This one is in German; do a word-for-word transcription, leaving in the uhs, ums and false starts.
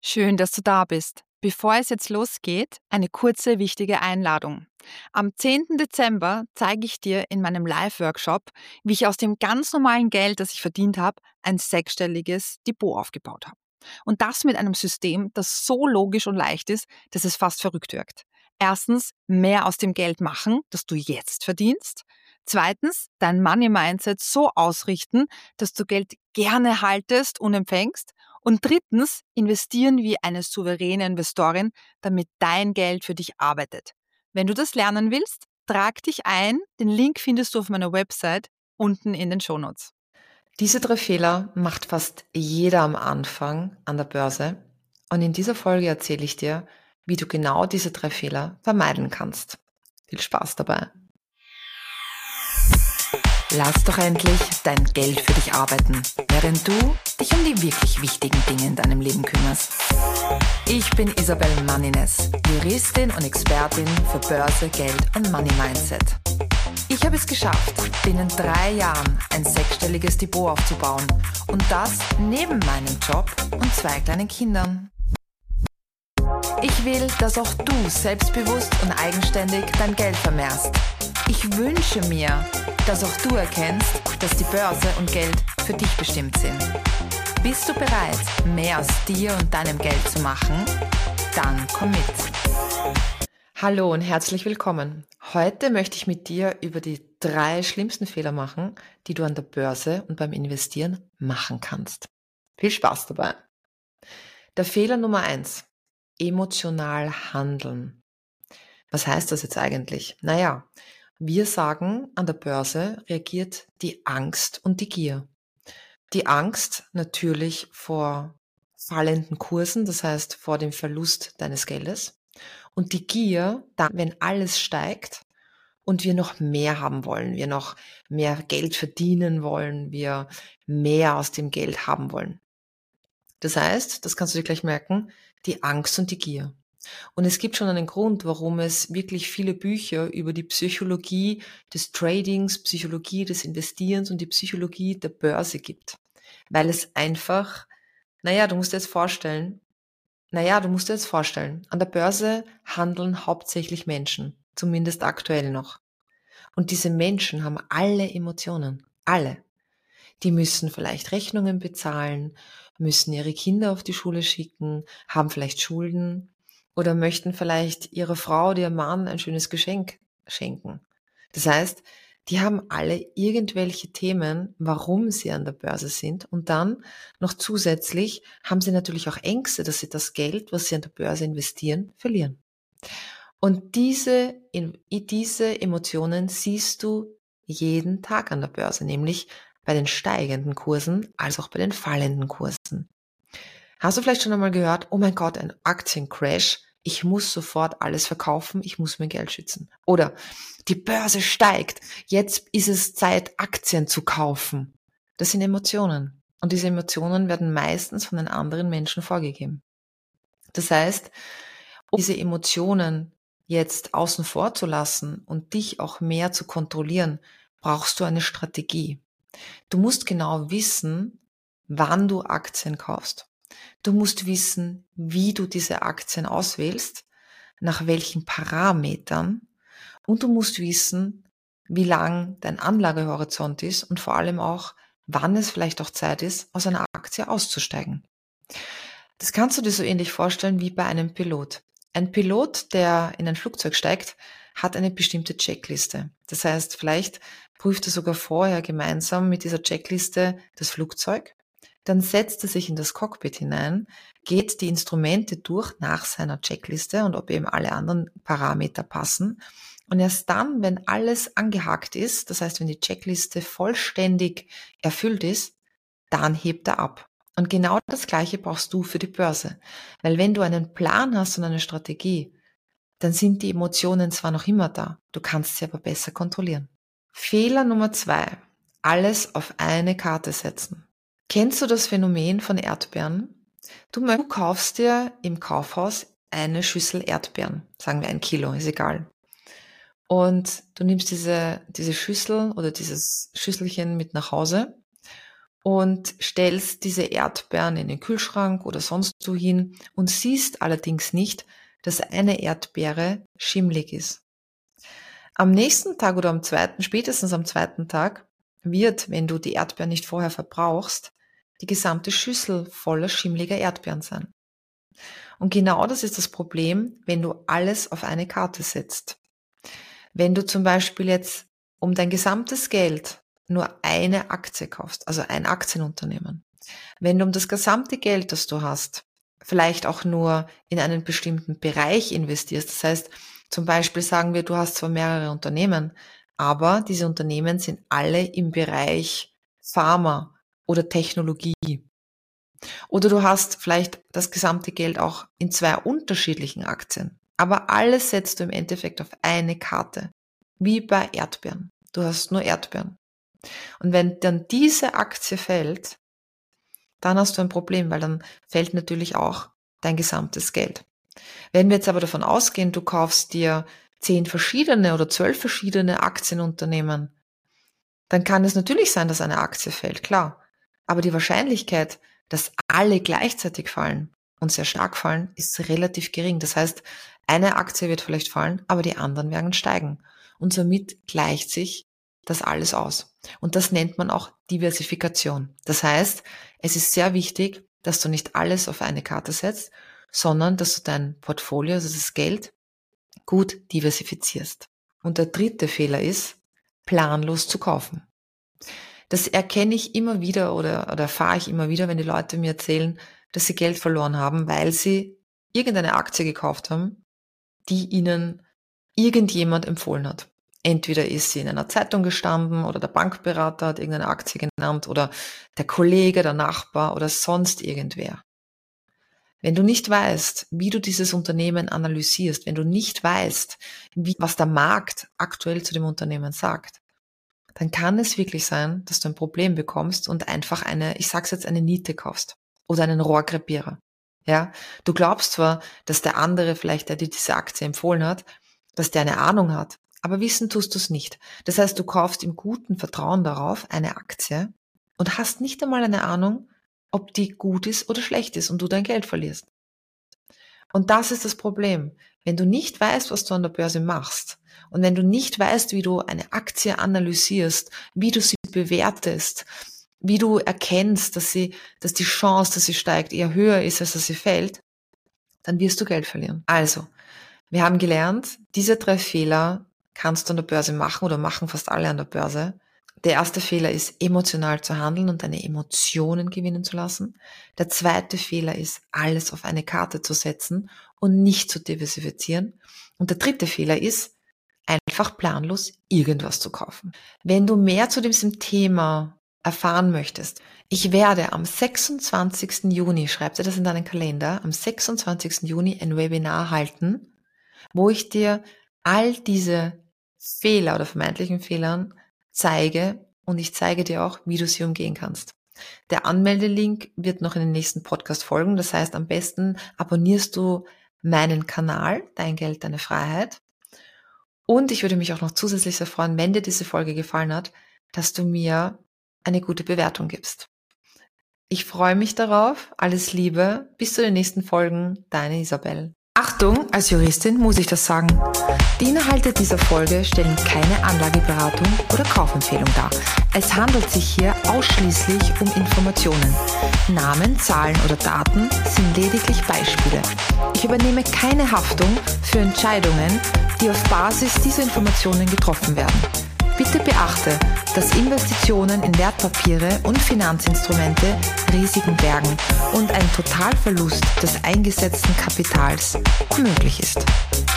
Schön, dass du da bist. Bevor es jetzt losgeht, eine kurze, wichtige Einladung. Am zehnten Dezember zeige ich dir in meinem Live-Workshop, wie ich aus dem ganz normalen Geld, das ich verdient habe, ein sechsstelliges Depot aufgebaut habe. Und das mit einem System, das so logisch und leicht ist, dass es fast verrückt wirkt. Erstens, mehr aus dem Geld machen, das du jetzt verdienst. Zweitens, dein Money-Mindset so ausrichten, dass du Geld gerne haltest und empfängst. Und drittens, investieren wie eine souveräne Investorin, damit dein Geld für dich arbeitet. Wenn du das lernen willst, trag dich ein. Den Link findest du auf meiner Website unten in den Shownotes. Diese drei Fehler macht fast jeder am Anfang an der Börse. Und in dieser Folge erzähle ich dir, wie du genau diese drei Fehler vermeiden kannst. Viel Spaß dabei! Lass doch endlich dein Geld für dich arbeiten, während du dich um die wirklich wichtigen Dinge in deinem Leben kümmerst. Ich bin Isabel Manines, Juristin und Expertin für Börse, Geld und Money Mindset. Ich habe es geschafft, binnen drei Jahren ein sechsstelliges Depot aufzubauen und das neben meinem Job und zwei kleinen Kindern. Ich will, dass auch du selbstbewusst und eigenständig dein Geld vermehrst. Ich wünsche mir, dass auch du erkennst, dass die Börse und Geld für dich bestimmt sind. Bist du bereit, mehr aus dir und deinem Geld zu machen? Dann komm mit! Hallo und herzlich willkommen. Heute möchte ich mit dir über die drei schlimmsten Fehler machen, die du an der Börse und beim Investieren machen kannst. Viel Spaß dabei! Der Fehler Nummer eins. Emotional handeln. Was heißt das jetzt eigentlich? Naja, wir sagen, an der Börse reagiert die Angst und die Gier. Die Angst natürlich vor fallenden Kursen, das heißt vor dem Verlust deines Geldes. Und die Gier, dann, wenn alles steigt und wir noch mehr haben wollen, wir noch mehr Geld verdienen wollen, wir mehr aus dem Geld haben wollen. Das heißt, das kannst du dir gleich merken, die Angst und die Gier. Und es gibt schon einen Grund, warum es wirklich viele Bücher über die Psychologie des Tradings, Psychologie des Investierens und die Psychologie der Börse gibt. Weil es einfach, naja, du musst dir jetzt vorstellen, naja, du musst dir jetzt vorstellen, an der Börse handeln hauptsächlich Menschen, zumindest aktuell noch. Und diese Menschen haben alle Emotionen, alle. Die müssen vielleicht Rechnungen bezahlen, müssen ihre Kinder auf die Schule schicken, haben vielleicht Schulden oder möchten vielleicht ihrer Frau oder ihrem Mann ein schönes Geschenk schenken. Das heißt, die haben alle irgendwelche Themen, warum sie an der Börse sind. Und dann noch zusätzlich haben sie natürlich auch Ängste, dass sie das Geld, was sie an der Börse investieren, verlieren. Und diese, diese Emotionen siehst du jeden Tag an der Börse, nämlich bei den steigenden Kursen als auch bei den fallenden Kursen. Hast du vielleicht schon einmal gehört, oh mein Gott, ein Aktiencrash, ich muss sofort alles verkaufen, ich muss mein Geld schützen. Oder die Börse steigt, jetzt ist es Zeit, Aktien zu kaufen. Das sind Emotionen. Und diese Emotionen werden meistens von den anderen Menschen vorgegeben. Das heißt, um diese Emotionen jetzt außen vor zu lassen und dich auch mehr zu kontrollieren, brauchst du eine Strategie. Du musst genau wissen, wann du Aktien kaufst. Du musst wissen, wie du diese Aktien auswählst, nach welchen Parametern, und du musst wissen, wie lang dein Anlagehorizont ist und vor allem auch, wann es vielleicht auch Zeit ist, aus einer Aktie auszusteigen. Das kannst du dir so ähnlich vorstellen wie bei einem Pilot. Ein Pilot, der in ein Flugzeug steigt, hat eine bestimmte Checkliste. Das heißt, vielleicht prüft er sogar vorher gemeinsam mit dieser Checkliste das Flugzeug. Dann setzt er sich in das Cockpit hinein, geht die Instrumente durch nach seiner Checkliste und ob eben alle anderen Parameter passen. Und erst dann, wenn alles angehakt ist, das heißt, wenn die Checkliste vollständig erfüllt ist, dann hebt er ab. Und genau das Gleiche brauchst du für die Börse. Weil wenn du einen Plan hast und eine Strategie, dann sind die Emotionen zwar noch immer da, du kannst sie aber besser kontrollieren. Fehler Nummer zwei. Alles auf eine Karte setzen. Kennst du das Phänomen von Erdbeeren? Du, du kaufst dir im Kaufhaus eine Schüssel Erdbeeren, sagen wir ein Kilo, ist egal. Und du nimmst diese, diese Schüssel oder dieses Schüsselchen mit nach Hause und stellst diese Erdbeeren in den Kühlschrank oder sonst wo hin und siehst allerdings nicht, dass eine Erdbeere schimmlig ist. Am nächsten Tag oder am zweiten, spätestens am zweiten Tag, wird, wenn du die Erdbeeren nicht vorher verbrauchst, die gesamte Schüssel voller schimmliger Erdbeeren sein. Und genau das ist das Problem, wenn du alles auf eine Karte setzt. Wenn du zum Beispiel jetzt um dein gesamtes Geld nur eine Aktie kaufst, also ein Aktienunternehmen, wenn du um das gesamte Geld, das du hast, vielleicht auch nur in einen bestimmten Bereich investierst, das heißt, zum Beispiel sagen wir, du hast zwar mehrere Unternehmen, aber diese Unternehmen sind alle im Bereich Pharma oder Technologie. Oder du hast vielleicht das gesamte Geld auch in zwei unterschiedlichen Aktien. Aber alles setzt du im Endeffekt auf eine Karte. Wie bei Erdbeeren. Du hast nur Erdbeeren. Und wenn dann diese Aktie fällt, dann hast du ein Problem, weil dann fällt natürlich auch dein gesamtes Geld. Wenn wir jetzt aber davon ausgehen, du kaufst dir zehn verschiedene oder zwölf verschiedene Aktienunternehmen, dann kann es natürlich sein, dass eine Aktie fällt, klar. Aber die Wahrscheinlichkeit, dass alle gleichzeitig fallen und sehr stark fallen, ist relativ gering. Das heißt, eine Aktie wird vielleicht fallen, aber die anderen werden steigen. Und somit gleicht sich das alles aus. Und das nennt man auch Diversifikation. Das heißt, es ist sehr wichtig, dass du nicht alles auf eine Karte setzt, sondern dass du dein Portfolio, also das Geld, gut diversifizierst. Und der dritte Fehler ist, planlos zu kaufen. Das erkenne ich immer wieder oder, oder erfahre ich immer wieder, wenn die Leute mir erzählen, dass sie Geld verloren haben, weil sie irgendeine Aktie gekauft haben, die ihnen irgendjemand empfohlen hat. Entweder ist sie in einer Zeitung gestanden oder der Bankberater hat irgendeine Aktie genannt oder der Kollege, der Nachbar oder sonst irgendwer. Wenn du nicht weißt, wie du dieses Unternehmen analysierst, wenn du nicht weißt, wie, was der Markt aktuell zu dem Unternehmen sagt, dann kann es wirklich sein, dass du ein Problem bekommst und einfach eine, ich sag's jetzt, eine Niete kaufst oder einen Rohrkrepierer. Ja, du glaubst zwar, dass der andere vielleicht, der dir diese Aktie empfohlen hat, dass der eine Ahnung hat, aber wissen tust du es nicht. Das heißt, du kaufst im guten Vertrauen darauf eine Aktie und hast nicht einmal eine Ahnung, ob die gut ist oder schlecht ist und du dein Geld verlierst. Und das ist das Problem. Wenn du nicht weißt, was du an der Börse machst und wenn du nicht weißt, wie du eine Aktie analysierst, wie du sie bewertest, wie du erkennst, dass sie, dass die Chance, dass sie steigt, eher höher ist, als dass sie fällt, dann wirst du Geld verlieren. Also, wir haben gelernt, diese drei Fehler kannst du an der Börse machen oder machen fast alle an der Börse. Der erste Fehler ist, emotional zu handeln und deine Emotionen gewinnen zu lassen. Der zweite Fehler ist, alles auf eine Karte zu setzen und nicht zu diversifizieren. Und der dritte Fehler ist, einfach planlos irgendwas zu kaufen. Wenn du mehr zu diesem Thema erfahren möchtest, ich werde am sechsundzwanzigsten Juni, schreib dir das in deinen Kalender, am sechsundzwanzigsten Juni ein Webinar halten, wo ich dir all diese Fehler oder vermeintlichen Fehlern zeige und ich zeige dir auch, wie du sie umgehen kannst. Der Anmeldelink wird noch in den nächsten Podcast folgen. Das heißt, am besten abonnierst du meinen Kanal, Dein Geld, Deine Freiheit. Und ich würde mich auch noch zusätzlich sehr freuen, wenn dir diese Folge gefallen hat, dass du mir eine gute Bewertung gibst. Ich freue mich darauf. Alles Liebe. Bis zu den nächsten Folgen. Deine Isabel. Achtung, als Juristin muss ich das sagen. Die Inhalte dieser Folge stellen keine Anlageberatung oder Kaufempfehlung dar. Es handelt sich hier ausschließlich um Informationen. Namen, Zahlen oder Daten sind lediglich Beispiele. Ich übernehme keine Haftung für Entscheidungen, die auf Basis dieser Informationen getroffen werden. Bitte beachte, dass Investitionen in Wertpapiere und Finanzinstrumente Risiken bergen und ein Totalverlust des eingesetzten Kapitals möglich ist.